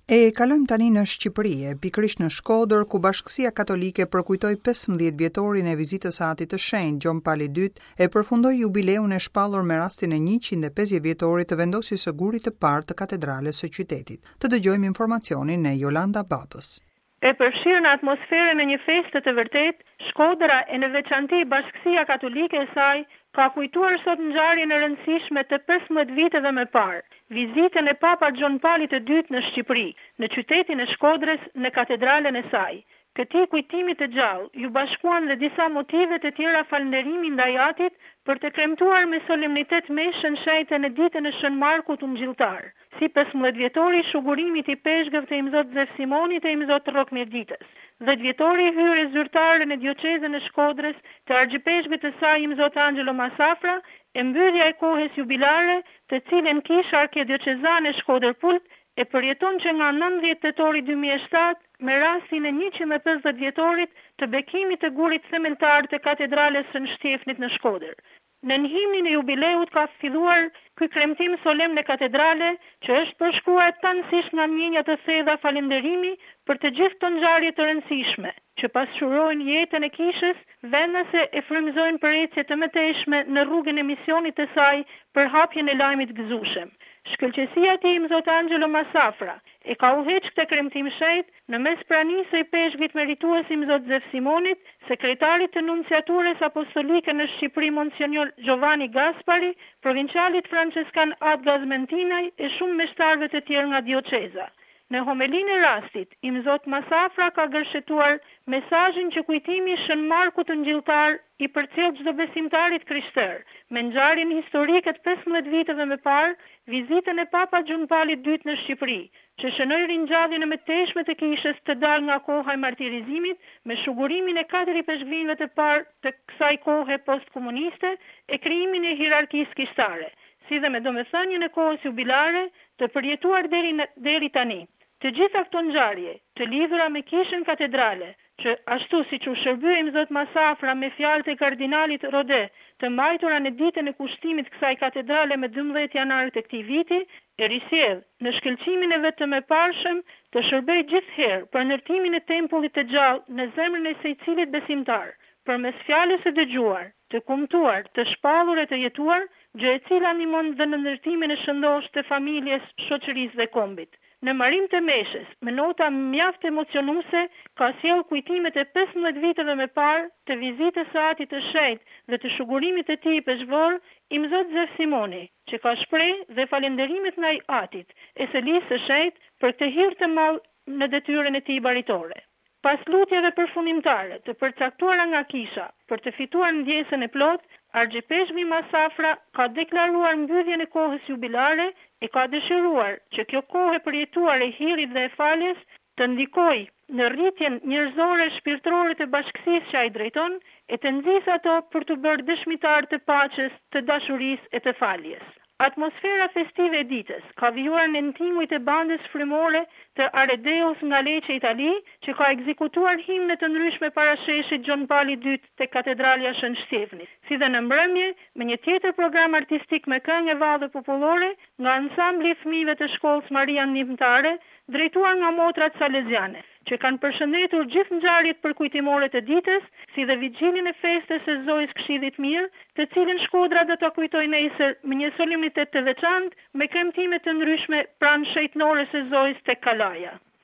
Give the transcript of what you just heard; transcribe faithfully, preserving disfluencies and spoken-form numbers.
E kalojmë tani në Shqipëri, e pikërisht në Shkodër, ku Bashkësia Katolike përkujtoi pesëmbëdhjetë vjetorin e vizitës së Atit të Shenjtë Gjon Pali the dytë e përfundoi jubileun e shpallur me rastin e njëqind e pesëdhjetë vjetorit të vendosjes së gurit të parë të katedrales së qytetit. Të dëgjojmë informacionin e Jolanda Babës. E përfshirë në atmosferën e një feste të vërtet, Shkodra e në veçanti Bashkësia Katolike e saj ka kujtuar sot ngjarjen e rëndësishme të pesëmbëdhjetë viteve më parë, vizitën e Papa Gjon Pali the dytë në Shqipëri, në qytetin e Shkodrës, në katedralen e saj. Këtij kujtimi të gjallë ju bashkuan dhe disa motive të tjera falënderimi ndaj Atit për të kremtuar me solemnitet meshën shenjtë në ditën e Shën Markut Ungjilltar, si pesëmbëdhjetë vjetori i shugurimit i peshqve të Imzot Zef Simonit e Imzot Rrokmirditës, dhjetë vjetori i hyrjes zyrtare në diocezën e Shkodrës të argjipeshqvit të saj Imzot Angelo Masafra, e mbyllja e kohës jubilare, të cilën Kisha Arkidiocezane Shkodër-Pult e përjeton që nga nëntëdhjetë tetori dy mijë e shtatë me rastin e njëqind e pesëdhjetë vjetorit të bekimit të gurit themeltar të katedrales së Shtjefnit në Shkodër. Në nhimnin e jubileut ka filluar ky kremtim solem në katedrale, që është përshkruar tanësisht nga mjenja të thella falënderimi për të gjithë këto ngjarje të rëndësishme, që pasqyrojnë jetën e kishës, vendase e frymëzojnë përecje të mëtejshme në rrugën e misionit të saj për hapjen e lajmit gëzueshëm. Shkëlqësia e tij Imzot Angelo Masafra e ka udhëheq këtë kremtim shenjtë në mes pranisë së peshqvit meritues Imzot Zef Simonit, sekretarit të nunciaturës apostolike në Shqipëri Monsinjor Giovanni Gaspari, provincialit franceskan Ad Gazmentinaj e shumë meshtarëve të tjerë nga dioceza. Në homelinë e rastit, Imzot Masafra ka gërshetuar mesazhin që kujtimi i Shën Markut Ungjilltar i përcjell çdo besimtarit krishterë, me ngjarjen historike të pesëmbëdhjetë viteve më parë, vizitën e Papa Gjon Pali the dytë në Shqipëri, që shënoi ringjalljen e mëtejshme të kishës të dalë nga koha e martirizimit, me shugurimin e katër peshqvinëve të parë të kësaj kohe postkomuniste e krijimin e hierarkisë kishtare, si dhe me domethënien e kohës jubilare të përjetuar deri deri tani. Të gjitha këto ngjarje, të lidhura me kishën katedrale, që ashtu siç u shërbye Imzot Masafra me fjalët e kardinalit Rode, të mbajtura në ditën e kushtimit kësaj katedrale me dymbëdhjetë janar të këtij viti, e risjell në shkëlqimin e vet të mëparshëm të shërbej gjithherë për ndërtimin e tempullit të gjallë në zemrën e secilit besimtar, përmes fjalës së dëgjuar, të kumtuar, të shpallur e të jetuar, gjë e cila ndihmon dhe në ndërtimin e shëndosh të familjes, shoqërisë dhe kombit. Në marim të meshës, me nota mjaft emocionuese, ka sjell kujtimet e pesëmbëdhjetë viteve më parë të vizitës së Atit të Shenjtë dhe të shugurimit të tij peshqvor, Imzot Zef Simoni, që ka shprehë dhe falënderimet ndaj Atit e së Lisë së Shenjtë për këtë hir të madh në detyrën e tij baritore. Pas lutjeve përfundimtare të përcaktuara nga Kisha për të fituar ndjesën e plotë, argjipeshqvi Masafra ka deklaruar mbylljen e kohës jubilare e ka dëshiruar që kjo kohë e përjetuar e hirit dhe e faljes të ndikojë në rritjen njerëzore shpirtërore të bashkësisë që ai drejton e të nxjisë ato për të bërë dëshmitar të paqes, të dashurisë e të faljes. Atmosfera festive e ditës ka vijuar në ndihmën e bandës frymore të Aredeus nga Lecce, Itali, që ka ekzekutuar himne të ndryshme para sheshit Gjon Pali the dytë te katedralja Shën Shtjefnit, si dhe në mbrëmje me një tjetër program artistik me këngë vallë popullore nga ansambli i fëmijëve të shkollës Maria Ndihmëtare, drejtuar nga motrat saleziane, që kanë përshëndetur gjithë ngjarjet përkujtimore të ditës, si dhe vigjilin e festës së Zojës Këshillit Mirë, të cilën Shkodra do ta kujtojë nesër me një solemnitet të veçantë, me kremtime të ndryshme pranë shejtënore së Zojës tek Kalaja.